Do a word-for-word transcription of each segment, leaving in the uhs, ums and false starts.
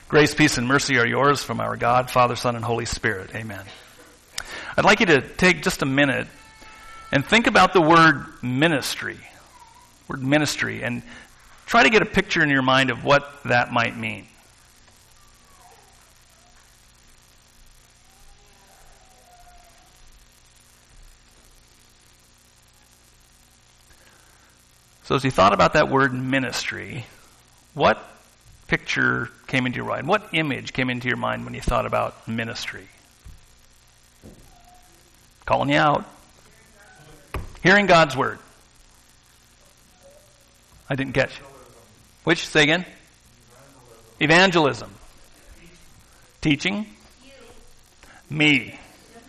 Grace, peace, and mercy are yours from our God, Father, Son, and Holy Spirit. Amen. I'd like you to take just a minute and think about the word ministry. Word ministry. And try to get a picture in your mind of what that might mean. So as you thought about that word ministry, what picture came into your mind? What image came into your mind when you thought about ministry? Calling you out. Hearing God's word. I didn't catch. Which? Say again. Evangelism. Teaching. Me.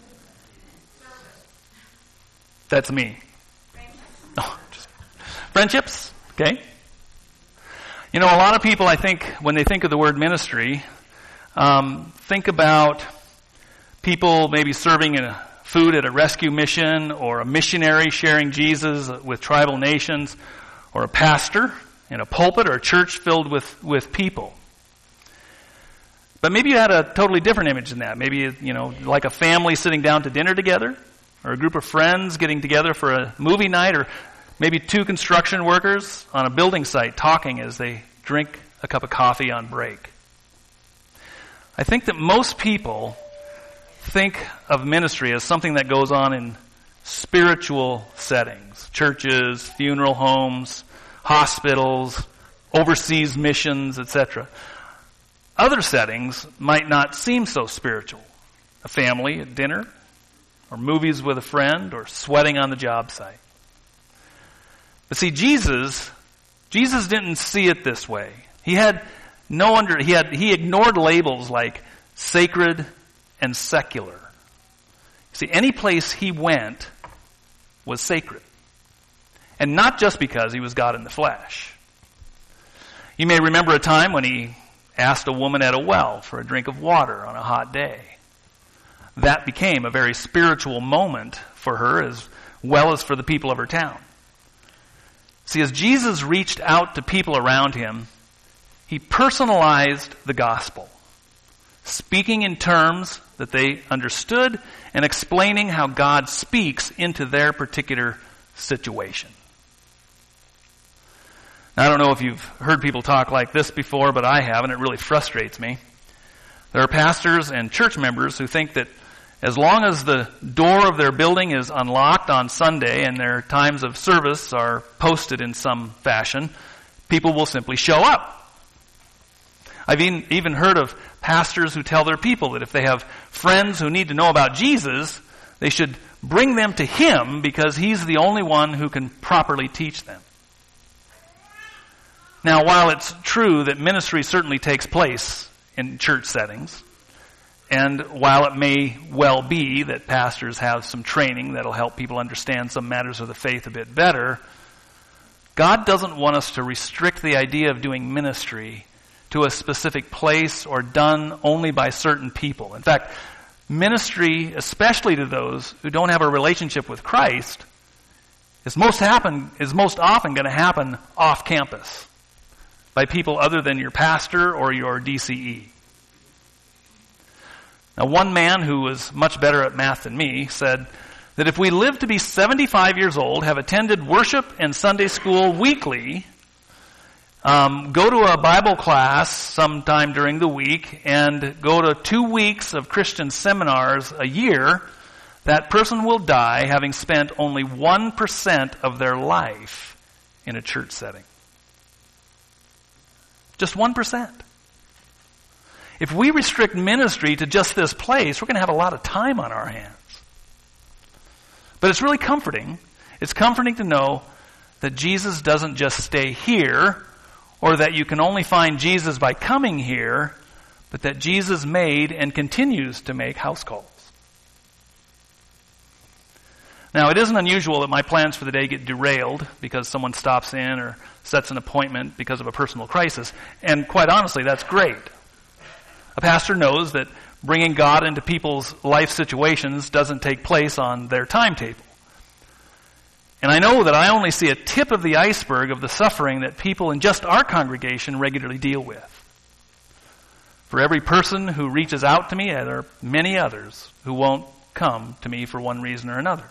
That's me. Oh, just friendships. Okay. You know, a lot of people, I think, when they think of the word ministry, um, think about people maybe serving in a food at a rescue mission, or a missionary sharing Jesus with tribal nations, or a pastor in a pulpit or a church filled with, with people. But maybe you had a totally different image than that. Maybe, you know, like a family sitting down to dinner together, or a group of friends getting together for a movie night, or maybe two construction workers on a building site talking as they drink a cup of coffee on break. I think that most people think of ministry as something that goes on in spiritual settings. Churches, funeral homes, hospitals, overseas missions, et cetera. Other settings might not seem so spiritual. A family at dinner, or movies with a friend, or sweating on the job site. But see, Jesus, Jesus didn't see it this way. He had no under, he had, he ignored labels like sacred and secular. See, any place he went was sacred. And not just because he was God in the flesh. You may remember a time when he asked a woman at a well for a drink of water on a hot day. That became a very spiritual moment for her as well as for the people of her town. See, as Jesus reached out to people around him, he personalized the gospel, speaking in terms that they understood and explaining how God speaks into their particular situation. Now, I don't know if you've heard people talk like this before, but I have, and it really frustrates me. There are pastors and church members who think that as long as the door of their building is unlocked on Sunday and their times of service are posted in some fashion, people will simply show up. I've even heard of pastors who tell their people that if they have friends who need to know about Jesus, they should bring them to him because he's the only one who can properly teach them. Now, while it's true that ministry certainly takes place in church settings, and while it may well be that pastors have some training that'll help people understand some matters of the faith a bit better, God doesn't want us to restrict the idea of doing ministry to a specific place or done only by certain people. In fact, ministry, especially to those who don't have a relationship with Christ, is most happen is most often going to happen off campus by people other than your pastor or your D C E. Now, one man who was much better at math than me said that if we live to be seventy-five years old, have attended worship and Sunday school weekly, um, go to a Bible class sometime during the week, and go to two weeks of Christian seminars a year, that person will die having spent only one percent of their life in a church setting. Just one percent. If we restrict ministry to just this place, we're going to have a lot of time on our hands. But it's really comforting. It's comforting to know that Jesus doesn't just stay here, or that you can only find Jesus by coming here, but that Jesus made and continues to make house calls. Now, it isn't unusual that my plans for the day get derailed because someone stops in or sets an appointment because of a personal crisis. And quite honestly, that's great. A pastor knows that bringing God into people's life situations doesn't take place on their timetable. And I know that I only see a tip of the iceberg of the suffering that people in just our congregation regularly deal with. For every person who reaches out to me, there are many others who won't come to me for one reason or another.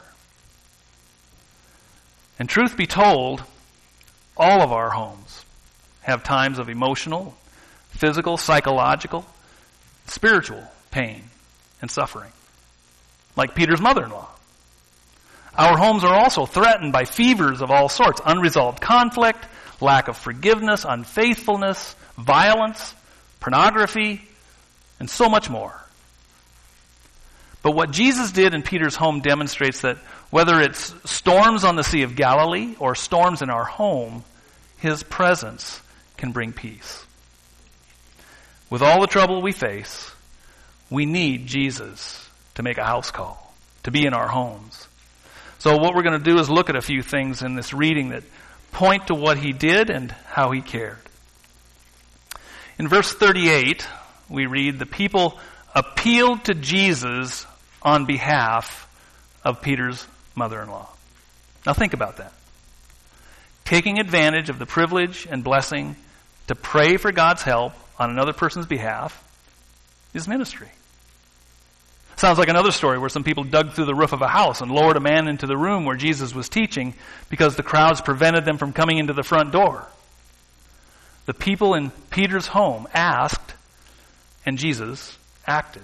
And truth be told, all of our homes have times of emotional, physical, psychological, spiritual pain and suffering, like Peter's mother-in-law. Our homes are also threatened by fevers of all sorts, unresolved conflict, lack of forgiveness, unfaithfulness, violence, pornography, and so much more. But what Jesus did in Peter's home demonstrates that whether it's storms on the Sea of Galilee or storms in our home, his presence can bring peace. With all the trouble we face, we need Jesus to make a house call, to be in our homes. So what we're going to do is look at a few things in this reading that point to what he did and how he cared. In verse thirty-eight, we read, the people appealed to Jesus on behalf of Peter's mother-in-law. Now think about that. Taking advantage of the privilege and blessing to pray for God's help on another person's behalf is ministry. Sounds like another story where some people dug through the roof of a house and lowered a man into the room where Jesus was teaching because the crowds prevented them from coming into the front door. The people in Peter's home asked, and Jesus acted.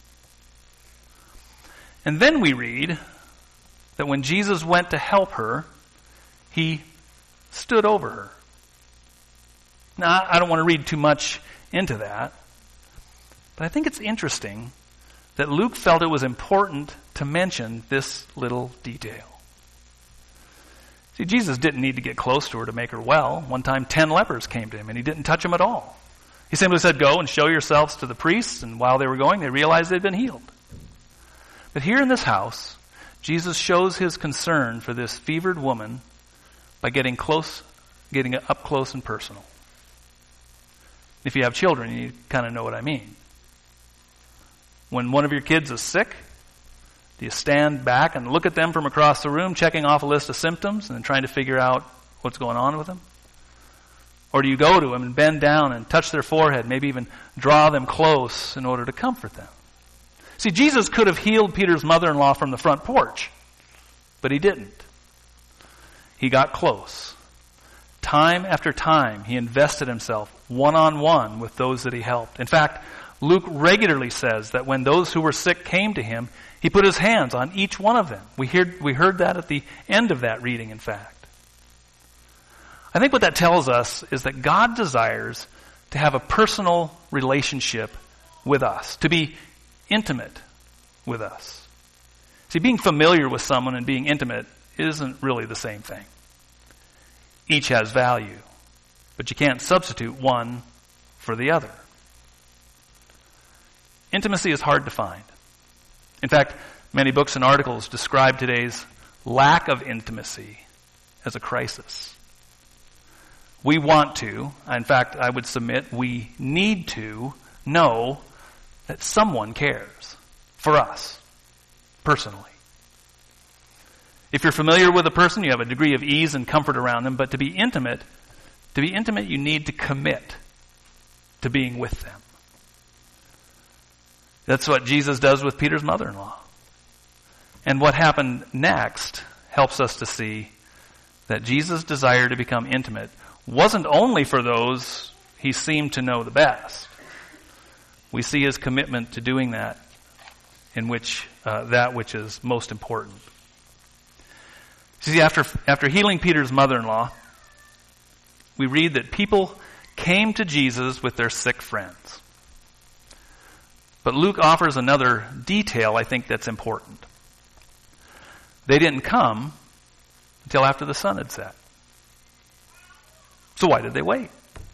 And then we read that when Jesus went to help her, he stood over her. Now, I don't want to read too much into that, but I think it's interesting that Luke felt it was important to mention this little detail. See, Jesus didn't need to get close to her to make her well. One time, ten lepers came to him, and he didn't touch them at all. He simply said, go and show yourselves to the priests, and while they were going, they realized they'd been healed. But here in this house, Jesus shows his concern for this fevered woman by getting close, getting up close and personal. If you have children, you kind of know what I mean. When one of your kids is sick, do you stand back and look at them from across the room, checking off a list of symptoms and trying to figure out what's going on with them? Or do you go to them and bend down and touch their forehead, maybe even draw them close in order to comfort them? See, Jesus could have healed Peter's mother-in-law from the front porch, but he didn't. He got close. Time after time, he invested himself one-on-one with those that he helped. In fact, Luke regularly says that when those who were sick came to him, he put his hands on each one of them. We heard, we heard that at the end of that reading, in fact. I think what that tells us is that God desires to have a personal relationship with us, to be intimate with us. See, being familiar with someone and being intimate isn't really the same thing. Each has value, but you can't substitute one for the other. Intimacy is hard to find. In fact, many books and articles describe today's lack of intimacy as a crisis. We want to, in fact, I would submit, we need to know that someone cares for us, personally. If you're familiar with a person, you have a degree of ease and comfort around them, but to be intimate, to be intimate, you need to commit to being with them. That's what Jesus does with Peter's mother-in-law. And what happened next helps us to see that Jesus' desire to become intimate wasn't only for those he seemed to know the best. We see his commitment to doing that in which uh, that which is most important. See, after after healing Peter's mother-in-law, we read that people came to Jesus with their sick friends. But Luke offers another detail I think that's important. They didn't come until after the sun had set. So why did they wait?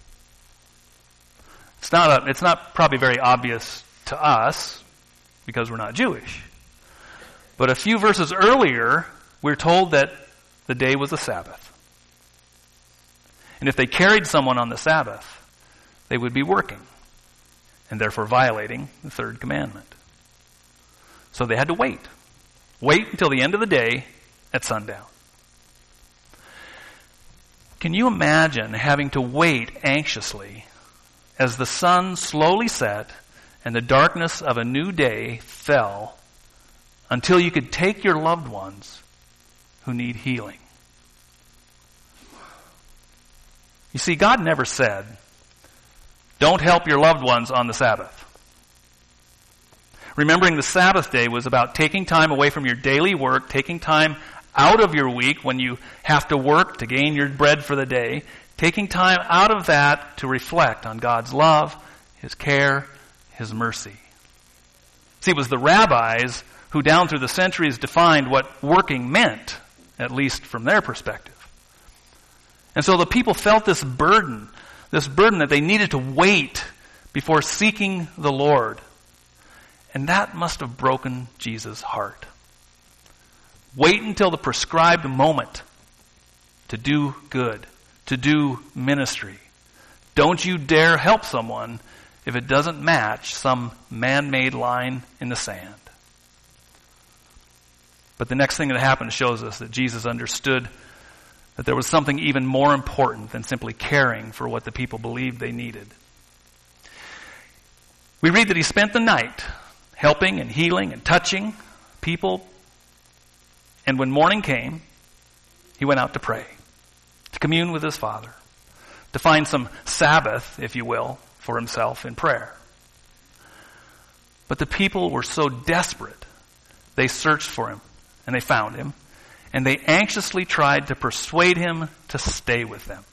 It's not a, it's not probably very obvious to us because we're not Jewish. But a few verses earlier, we're told that the day was a Sabbath. And if they carried someone on the Sabbath, they would be working and therefore violating the third commandment. So they had to wait. Wait until the end of the day at sundown. Can you imagine having to wait anxiously as the sun slowly set and the darkness of a new day fell, until you could take your loved ones who need healing. You see, God never said, don't help your loved ones on the Sabbath. Remembering the Sabbath day was about taking time away from your daily work, taking time out of your week when you have to work to gain your bread for the day, taking time out of that to reflect on God's love, His care, His mercy. See, it was the rabbis who down through the centuries defined what working meant, at least from their perspective. And so the people felt this burden, this burden that they needed to wait before seeking the Lord. And that must have broken Jesus' heart. Wait until the prescribed moment to do good, to do ministry. Don't you dare help someone if it doesn't match some man-made line in the sand. But the next thing that happened shows us that Jesus understood that there was something even more important than simply caring for what the people believed they needed. We read that he spent the night helping and healing and touching people. And when morning came, he went out to pray, to commune with his Father, to find some Sabbath, if you will, for himself in prayer. But the people were so desperate, they searched for him, and they found him, and they anxiously tried to persuade him to stay with them.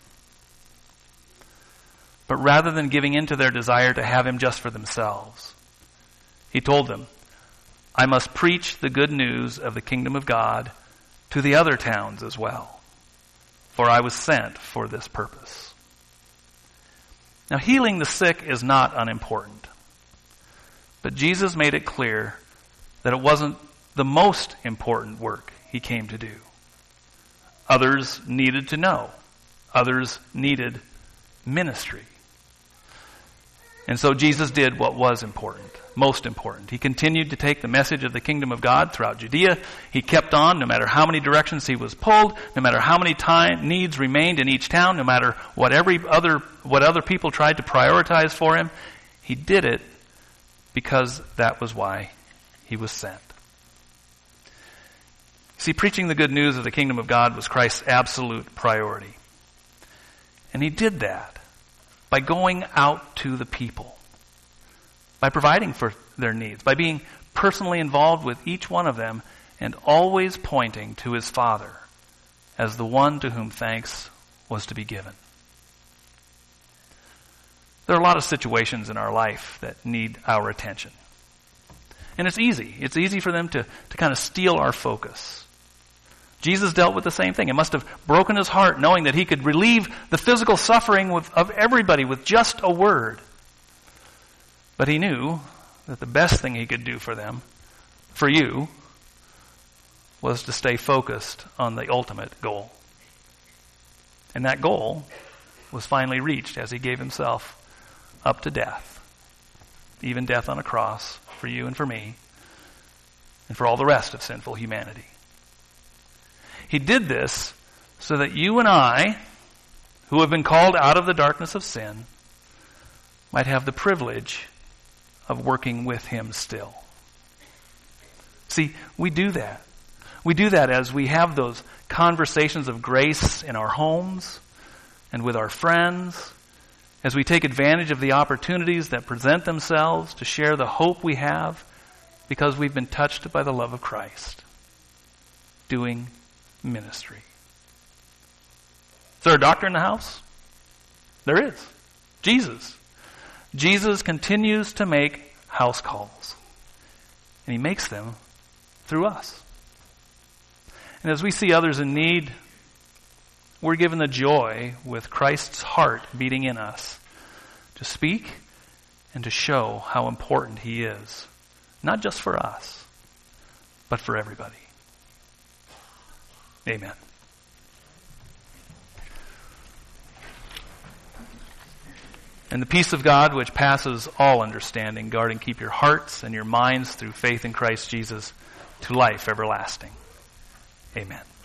But rather than giving in to their desire to have him just for themselves, he told them, I must preach the good news of the kingdom of God to the other towns as well, for I was sent for this purpose. Now, healing the sick is not unimportant, but Jesus made it clear that it wasn't the most important work he came to do. Others needed to know. Others needed ministry. And so Jesus did what was important, most important. He continued to take the message of the kingdom of God throughout Judea. He kept on no matter how many directions he was pulled, no matter how many time needs remained in each town, no matter what every other what other people tried to prioritize for him. He did it because that was why he was sent. See, preaching the good news of the kingdom of God was Christ's absolute priority. And he did that by going out to the people, by providing for their needs, by being personally involved with each one of them, and always pointing to his Father as the one to whom thanks was to be given. There are a lot of situations in our life that need our attention. And it's easy. It's easy for them to, to kind of steal our focus. Jesus dealt with the same thing. It must have broken his heart knowing that he could relieve the physical suffering with, of everybody with just a word. But he knew that the best thing he could do for them, for you, was to stay focused on the ultimate goal. And that goal was finally reached as he gave himself up to death, even death on a cross for you and for me, and for all the rest of sinful humanity. He did this so that you and I, who have been called out of the darkness of sin, might have the privilege of working with him still. See, we do that. We do that as we have those conversations of grace in our homes and with our friends, as we take advantage of the opportunities that present themselves to share the hope we have because we've been touched by the love of Christ, doing ministry. Is there a doctor in the house? There is. Jesus. Jesus continues to make house calls. And he makes them through us. And as we see others in need, we're given the joy with Christ's heart beating in us to speak and to show how important he is. Not just for us, but for everybody. Amen. And the peace of God, which passes all understanding, guard and keep your hearts and your minds through faith in Christ Jesus to life everlasting. Amen.